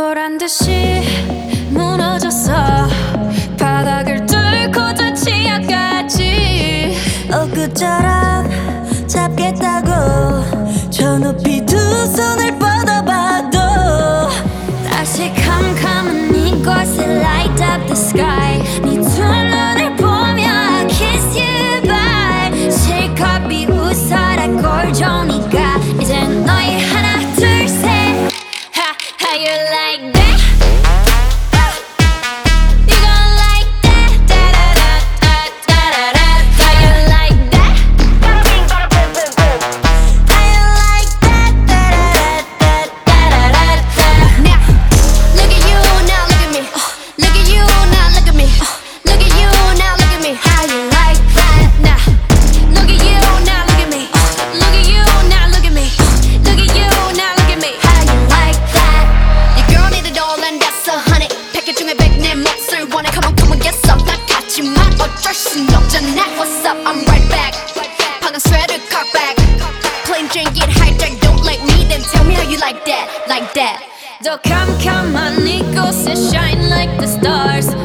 보란 듯이 무너졌어. 바닥을 뚫고 저 치아까지 엊그처럼 잡겠다고 저 높이 두 손을 뻗어봐도 다시 캄캄한 이곳에 light up the sky. 네 두 눈을 보며 kiss you bye. 실컷 비웃어라 꼴 좋으니까 이젠 너희 하나 둘 셋. How you like that? You gon' like that? Da-da-da-da-da-da-da. How you like that? How you like that? Da-da-da-da-da-da-da. Now, look at you, now look at me. Look at you, now look at me. Look at you, now look at me. How you like that? Now, look at you, now look at me. Look at you, now look at me. Look at you, now look at me. How you like that? Your girl need it all and that's 100. 패킷 중에 100 내 몫을 원해. Come on, get some. 나 같지만 어쩔 순 없잖아. What's up? I'm right back. 방금 sweater cock back. Plain drink it hijack. Don't like me, then tell me how you like that, like that. 더 캄캄한 이곳에 shine like the stars.